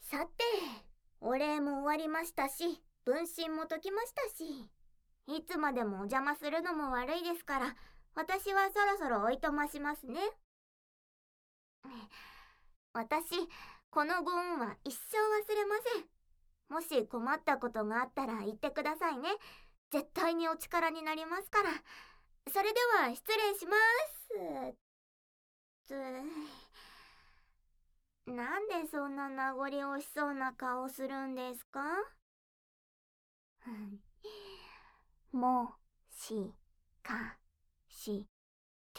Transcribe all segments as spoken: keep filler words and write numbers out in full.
さて、お礼も終わりましたし、分身も解きましたし、いつまでもお邪魔するのも悪いですから、私はそろそろおいとましますね。私、このご恩は一生忘れません。もし困ったことがあったら言ってくださいね。絶対にお力になりますから。それでは失礼します。つなんでそんな名残惜しそうな顔するんですか？もしかして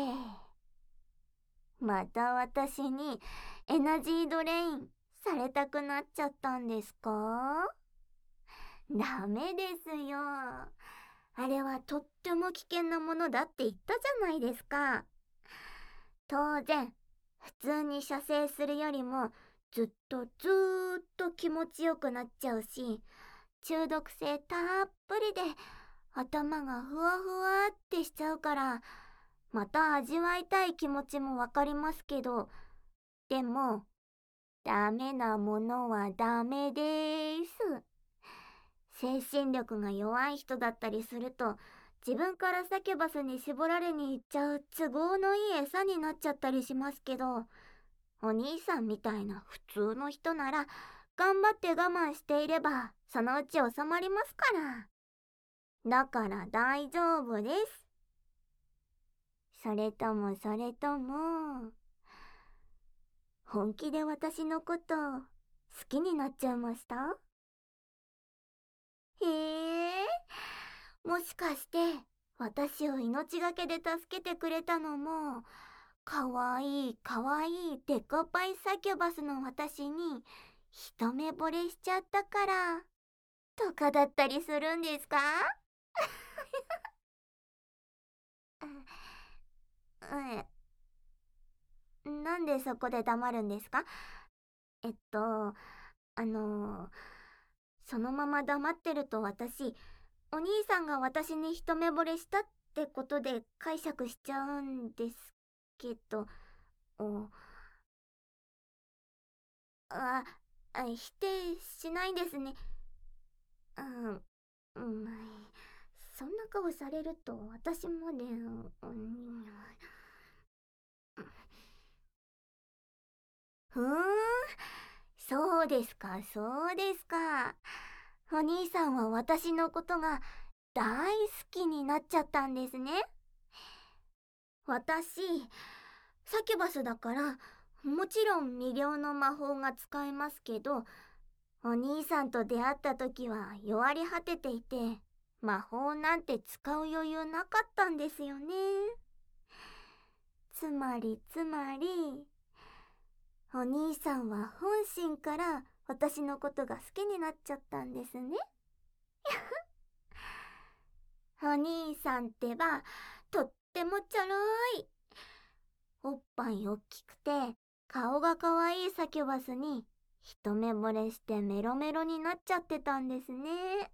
また私にエナジードレインされたくなっちゃったんですか？ダメですよ。あれはとっても危険なものだって言ったじゃないですか。当然普通に射精するよりもずっとずーっと気持ちよくなっちゃうし、中毒性たっぷりで頭がふわふわってしちゃうから、また味わいたい気持ちもわかりますけど、でもダメなものはダメでーす。精神力が弱い人だったりすると、自分からサキュバスに絞られに行っちゃう都合のいい餌になっちゃったりしますけど、お兄さんみたいな普通の人なら頑張って我慢していればそのうち収まりますから。だから大丈夫です。それともそれとも本気で私のこと好きになっちゃいました？へえ、もしかして私を命がけで助けてくれたのも、かわいいかわいいデカパイサキュバスの私に一目惚れしちゃったからとかだったりするんですか？うん、なんでそこで黙るんですか？えっと、あのそのまま黙ってると私、お兄さんが私に一目惚れしたってことで解釈しちゃうんですけど、おあ、あ否定しないですね。うん、うん、そんな顔されると私もね、うん、ふーん、そうですか、そうですか。お兄さんは私のことが大好きになっちゃったんですね。私、サキュバスだから、もちろん魅了の魔法が使えますけど、お兄さんと出会った時は弱り果てていて、魔法なんて使う余裕なかったんですよね。つまりつまり、お兄さんは本心から私のことが好きになっちゃったんですね。お兄さんってば、とってもちょろい。おっぱいおっきくて、顔がかわいいサキュバスに、一目惚れしてメロメロになっちゃってたんですね。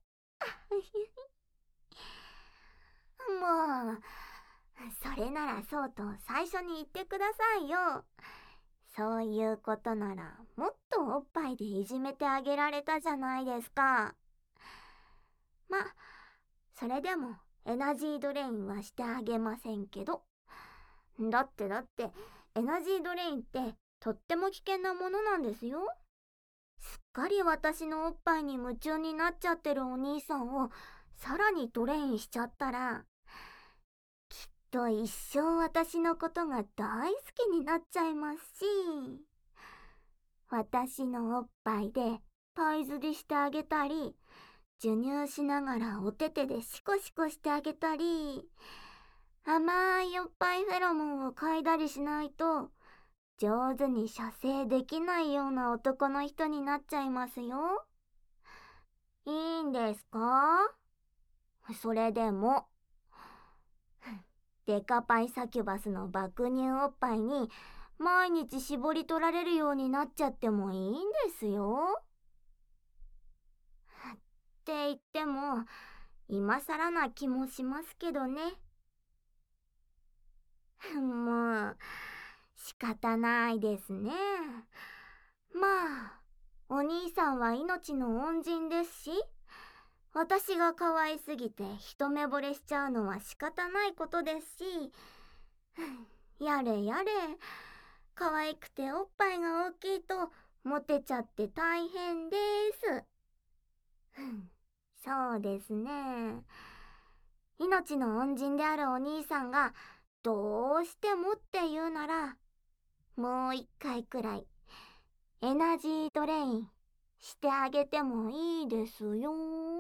もう、それならそうと最初に言ってくださいよ。そういうことなら、もっとおっぱいでいじめてあげられたじゃないですか。ま、それでもエナジードレインはしてあげませんけど。だってだって、エナジードレインってとっても危険なものなんですよ。すっかり私のおっぱいに夢中になっちゃってるお兄さんをさらにドレインしちゃったら、きっと一生私のことが大好きになっちゃいますし、私のおっぱいでパイ釣りしてあげたり、授乳しながらお手手でシコシコしてあげたり、甘いおっぱいフェロモンを嗅いだりしないと上手に射精できないような男の人になっちゃいますよ。いいんですか？それでもデカパイサキュバスの爆乳おっぱいに毎日絞り取られるようになっちゃってもいいんですよ。って言っても今更な気もしますけどね。もう仕方ないですね。まあお兄さんは命の恩人ですし、私が可愛すぎて一目惚れしちゃうのは仕方ないことですし、やれやれ、可愛くておっぱいが大きいとモテちゃって大変です。そうですね。命の恩人であるお兄さんがどうしてもって言うなら、もう一回くらいエナジードレインしてあげてもいいですよ。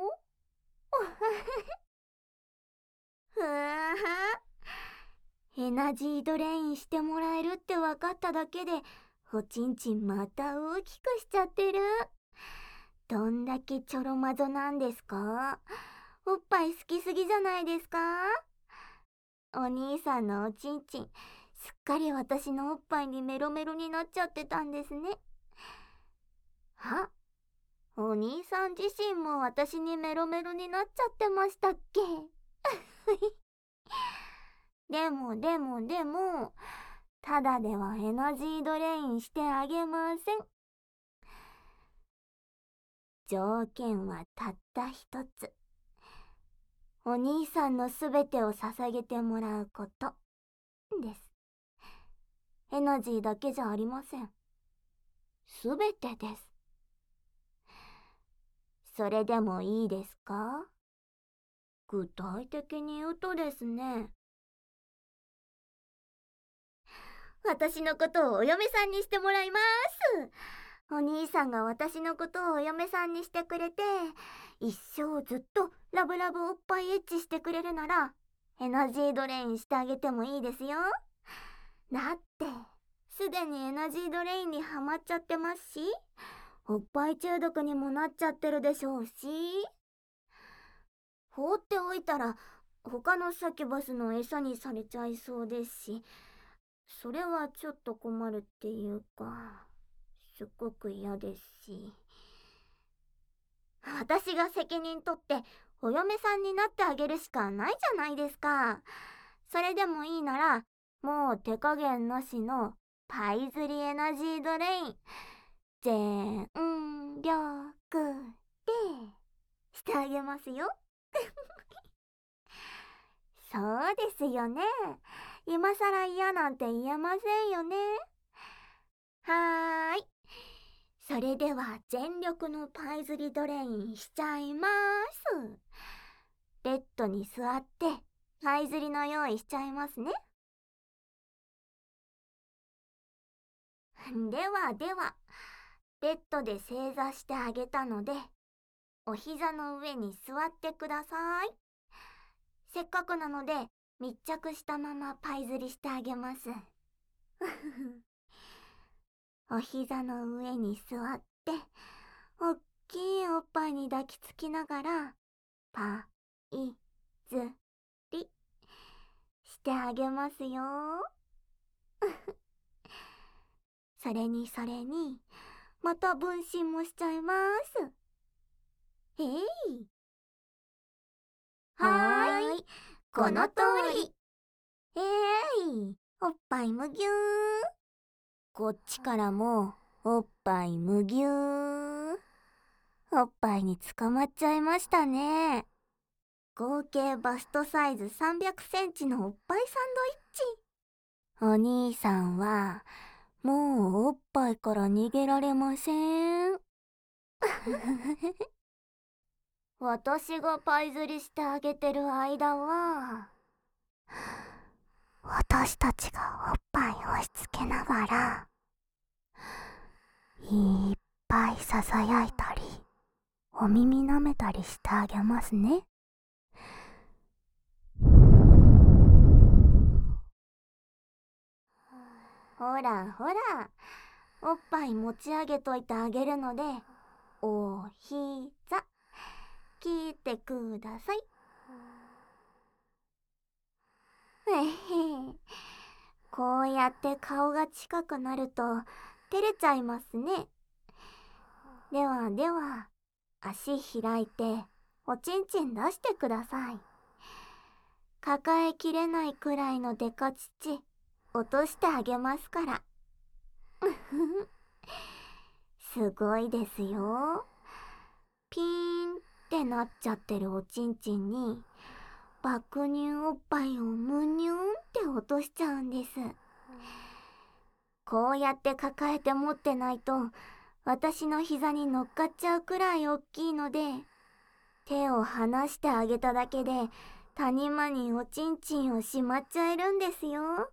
ふわエナジードレインしてもらえるって分かっただけでおちんちんまた大きくしちゃってる。どんだけちょろまぞなんですか？おっぱい好きすぎじゃないですか？お兄さんのおちんちんすっかり私のおっぱいにメロメロになっちゃってたんですね。あ、お兄さん自身も私にメロメロになっちゃってましたっけ？でもでもでも、ただではエナジードレインしてあげません。条件はたった一つ。お兄さんのすべてを捧げてもらうことです。エナジーだけじゃありません。すべてです。それでもいいですか？具体的に言うとですね、私のことをお嫁さんにしてもらいます。お兄さんが私のことをお嫁さんにしてくれて、一生ずっとラブラブおっぱいエッチしてくれるなら、エナジードレインしてあげてもいいですよ。だって、すでにエナジードレインにハマっちゃってますし、おっぱい中毒にもなっちゃってるでしょうし、放っておいたら他のサキュバスの餌にされちゃいそうですし、それはちょっと困るっていうか、すっごく嫌ですし、私が責任取ってお嫁さんになってあげるしかないじゃないですか。それでもいいなら、もう手加減なしのパイズリエナジードレイン全力でしてあげますよ。そうですよね。今さら嫌なんて言えませんよね。はーい。それでは全力のパイズリドレインしちゃいます。ベッドに座ってパイズリの用意しちゃいますね。ではでは、ベッドで正座してあげたので、お膝の上に座ってください。せっかくなので密着したままパイズリしてあげます。お膝の上に座って、おっきいおっぱいに抱きつきながら、パイズリしてあげますよ。それにそれに、また分身もしちゃいます。えい。はーい、この通り。えーい、おっぱいむぎゅー。こっちからもおっぱいむぎゅー。おっぱいに捕まっちゃいましたね。合計バストサイズさんびゃくセンチのおっぱいサンドイッチ。お兄さんはもうおっぱいから逃げられません。私がパイ釣りしてあげてる間は、私たちがおっぱい押し付けながら、いっぱいささやいたり、お耳舐めたりしてあげますね。ほらほら、おっぱい持ち上げといてあげるので、おひざ、聞いてください。えへこうやって顔が近くなると照れちゃいますね。ではでは、足開いておちんちん出してください。抱えきれないくらいのデカ乳落としてあげますから。 すごいですよ。ピーンってなっちゃってるおちんちんに爆乳おっぱいをむにゅんって落としちゃうんです。こうやって抱えて持ってないと私の膝に乗っかっちゃうくらい大きいので、手を離してあげただけで谷間におちんちんをしまっちゃえるんですよ。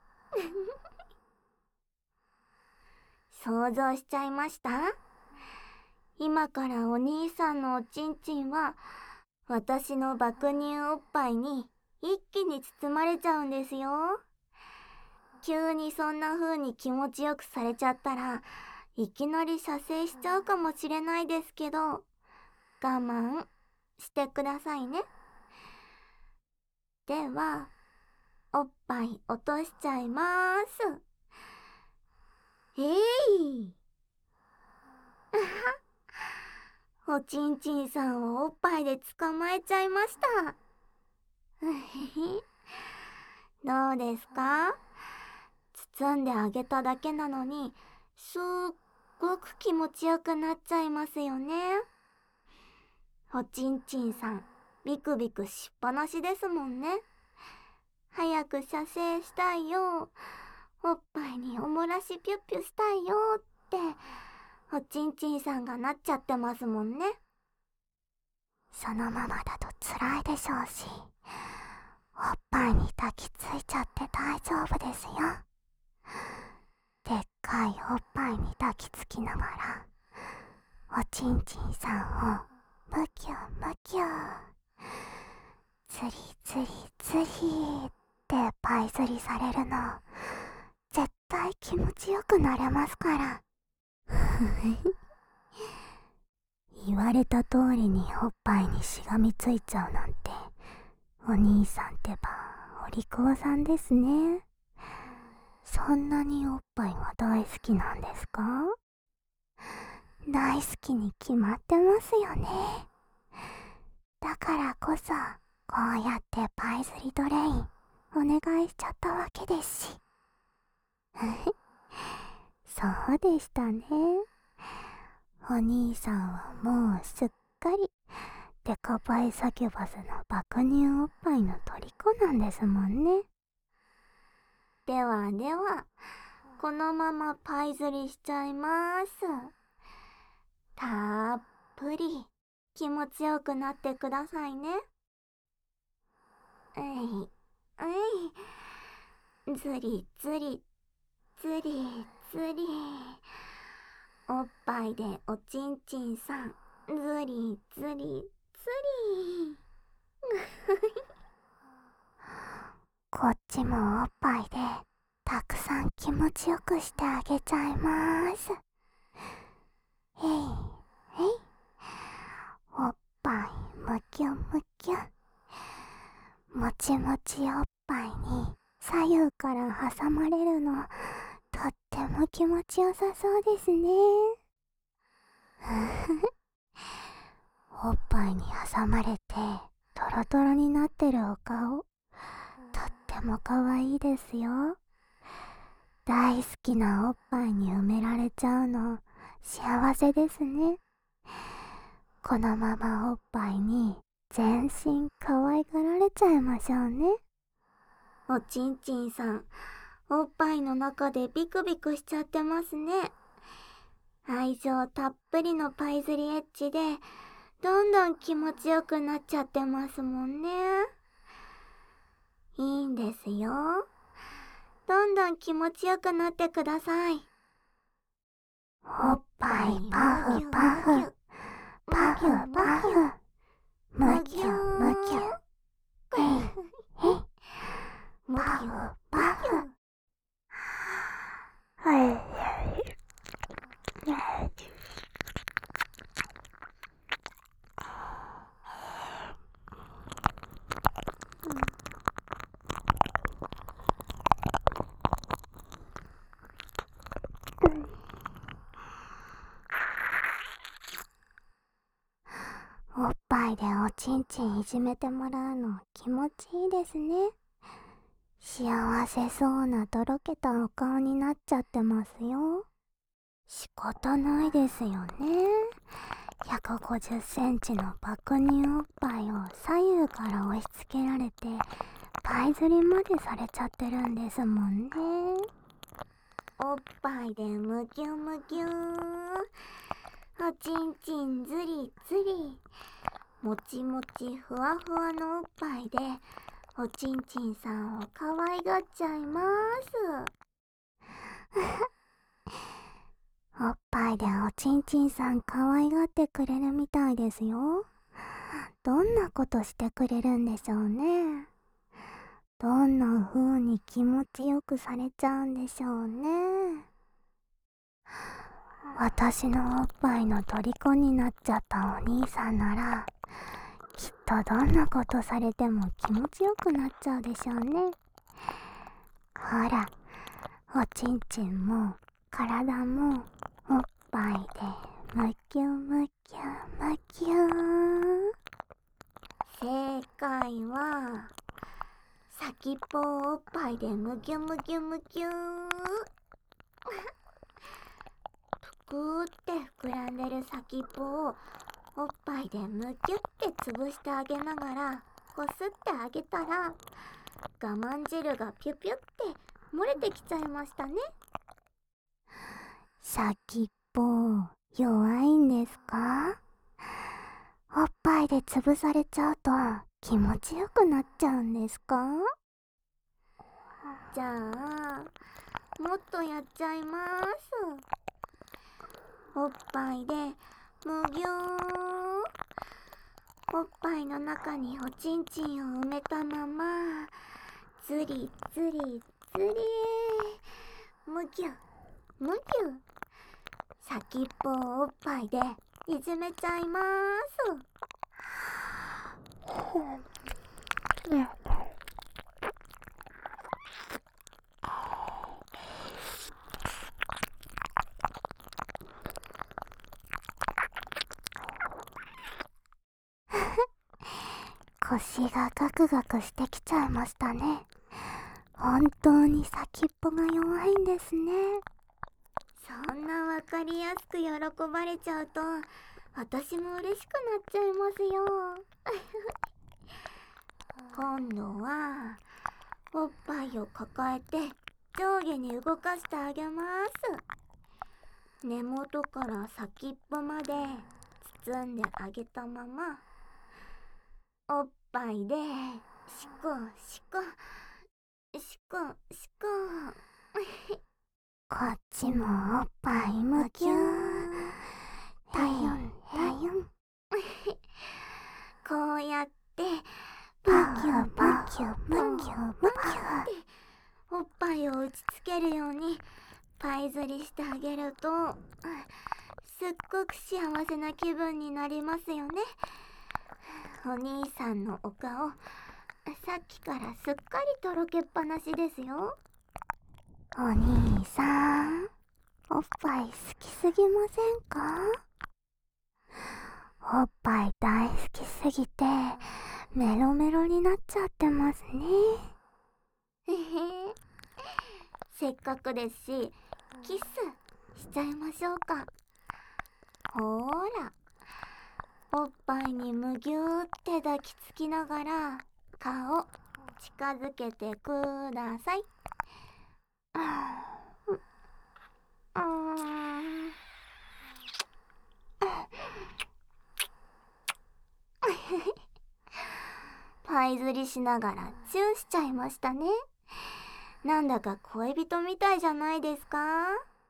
想像しちゃいました？今からお兄さんのおちんちんは私の爆乳おっぱいに一気に包まれちゃうんですよ。急にそんな風に気持ちよくされちゃったらいきなり射精しちゃうかもしれないですけど、我慢してくださいね。ではおっぱい落としちゃいまーす。えいおちんちんさんをおっぱいで捕まえちゃいました。どうですか？包んであげただけなのにすっごく気持ちよくなっちゃいますよね。おちんちんさんビクビクしっぱなしですもんね。早く射精したいよ、おっぱいにおもらしピュッピュしたいよっておちんちんさんがなっちゃってますもんね。そのままだと辛いでしょうし、おっぱいに抱きついちゃって大丈夫ですよ。でっかいおっぱいに抱きつきながらおちんちんさんをむきゅむきゅつりつりつりってパイ釣りされるの絶対気持ちよくなれますから。言われた通りにおっぱいにしがみついちゃうなんて、お兄さんってばお利口さんですね。そんなにおっぱいは大好きなんですか？大好きに決まってますよね。だからこそこうやってパイ釣りトレインお願いしちゃったわけですし。そうでしたね。お兄さんはもうすっかりデカパイサキュバスの爆乳おっぱいの虜なんですもんね。ではではこのままパイ釣りしちゃいます。たっぷり気持ちよくなってくださいね。えいえい、ずりずりずりずり、おっぱいでおちんちんさんずりずりずり。こっちもおっぱいでたくさん気持ちよくしてあげちゃいまーす。えいえい、おっぱいむきゅむきゅ、もちもちおっぱいに左右から挟まれるのとっても気持ちよさそうですね。おっぱいに挟まれてトロトロになってるお顔、とっても可愛いですよ。大好きなおっぱいに埋められちゃうの幸せですね。このままおっぱいに全身可愛がられちゃいましょうね。おちんちんさんおっぱいの中でビクビクしちゃってますね。愛情たっぷりのパイ釣りエッジでどんどん気持ちよくなっちゃってますもんね。いいんですよ。どんどん気持ちよくなってください。おっぱいパフパフパフパフむきゅむきゅ、えいえい、パフパフ。おっぱいでおちんちんいじめてもらうの気持ちいいですね。幸せそうなとろけたお顔になっちゃってますよ。 仕方ないですよね。ひゃくごじゅっセンチの爆乳おっぱいを左右から押し付けられてパイ釣りまでされちゃってるんですもんね。おっぱいでムキュムキュー、おちんちんずりずり、もちもちふわふわのおっぱいでおちんちんさんを可愛がっちゃいますおっぱいでおちんちんさん可愛がってくれるみたいですよ。どんなことしてくれるんでしょうね。どんな風に気持ちよくされちゃうんでしょうね。私のおっぱいの虜になっちゃったお兄さんなら、きっとどんなことされても気持ちよくなっちゃうでしょうね。ほら、おちんちんも体もおっぱいでムキュムキュムキュー。正解は先っぽをおっぱいでムキュムキュムキューぷくーって膨らんでる先っぽをおっぱいでムキュって潰してあげながらこすってあげたら、我慢汁がピュピュって漏れてきちゃいましたね。先っぽ弱いんですか？おっぱいで潰されちゃうと気持ちよくなっちゃうんですか？じゃあもっとやっちゃいます。おっぱいでむぎゅー、おっぱいの中におちんちんを埋めたままずりずりずりむぎゅむぎゅ、先っぽをおっぱいでいじめちゃいます。腰がガクガクしてきちゃいましたね。本当に先っぽが弱いんですね。そんなわかりやすく喜ばれちゃうと私も嬉しくなっちゃいますよ今度はおっぱいを抱えて上下に動かしてあげます。根元から先っぽまで包んであげたまま、おっぱいでシコシコシコシコこっちもおっぱいむきゅー、たゆんたゆんこうやってムキュムキュムキュムキュっておっぱいを打ちつけるようにパイ釣りしてあげるとすっごく幸せな気分になりますよね。お兄さんのお顔、さっきからすっかりとろけっぱなしですよ。お兄さん、おっぱい好きすぎませんか？おっぱい大好きすぎてメロメロになっちゃってますね。へへ、せっかくですしキスしちゃいましょうか。ほーら、おっぱいにむぎゅーって抱きつきながら顔近づけてください。うーんパイ釣りしながらチューしちゃいましたね。なんだか恋人みたいじゃないですか？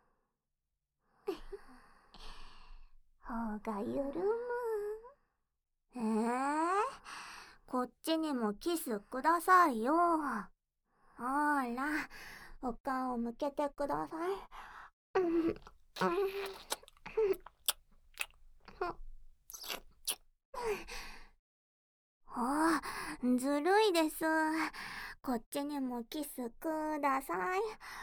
頬が緩む。えー、こっちにもキスくださいよ。ほら、お顔向けてください。うんうん、あ、ずるいです。こっちにもキスください。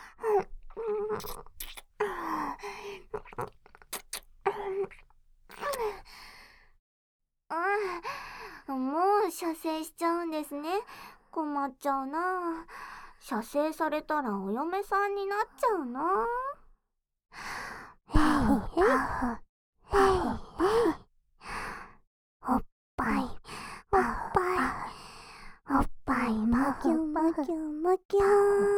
うん、もう射精しちゃうんですね。困っちゃうな。射精されたらお嫁さんになっちゃうな。えむきゅむきゅ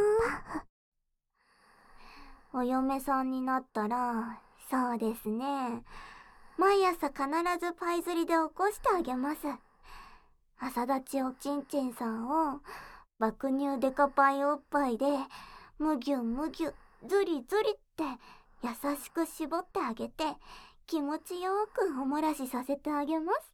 お嫁さんになったら、そうですね、毎朝必ずパイ釣りで起こしてあげます。朝立ちおちんちんさんを爆乳デカパイおっぱいでむぎゅむぎゅずりずりって優しく絞ってあげて、気持ちよくおもらしさせてあげます。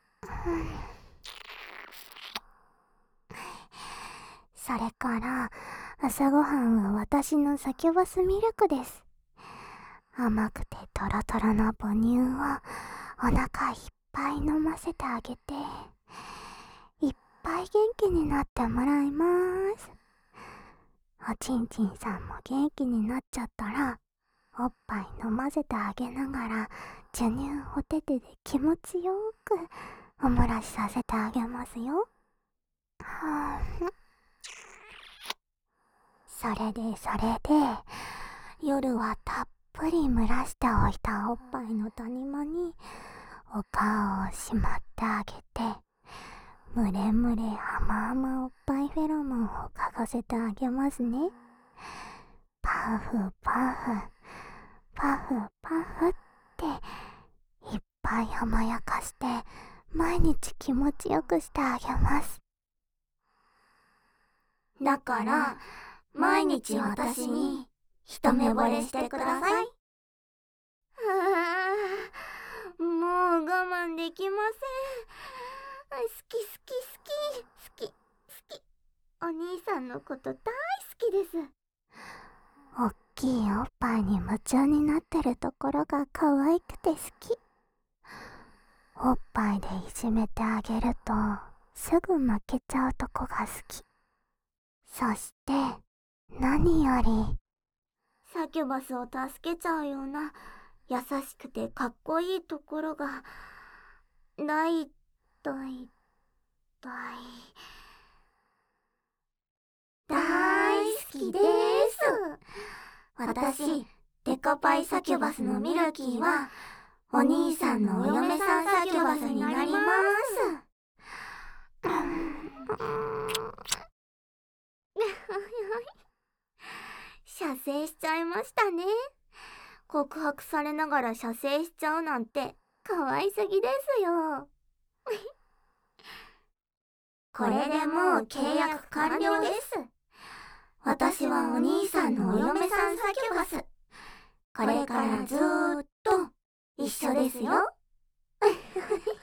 それから朝ごはんは私のサキュバスミルクです。甘くてトロトロの母乳をお腹いっぱい飲ませてあげて、いっぱい元気になってもらいます。おちんちんさんも元気になっちゃったら、おっぱい飲ませてあげながら授乳お手手で気持ちよくおもらしさせてあげますよ。はぁそれでそれで夜はたっぷり蒸らしておいたおっぱいの谷間にお顔をしまってあげて、むれむれ甘々おっぱいフェロモンを嗅がせてあげますね。パフパフパフパフっていっぱい甘やかして毎日気持ちよくしてあげます。だから毎日私に一目惚れしてください。もう我慢できません。好き好き好き好き好き。お兄さんのこと大好きです。おっきいおっぱいに夢中になってるところが可愛くて好き。おっぱいでいじめてあげるとすぐ負けちゃうとこが好き。そして何よりサキュバスを助けちゃうような優しくてかっこいいところが大大大大好きです。私デカパイサキュバスのミルキーはお兄さんのお嫁さんサキュバスになります。射精しちゃいましたね。告白されながら射精しちゃうなんて可愛すぎですよ。これでもう契約完了です。私はお兄さんのお嫁さんサキュバス。これからずーっと一緒ですよ。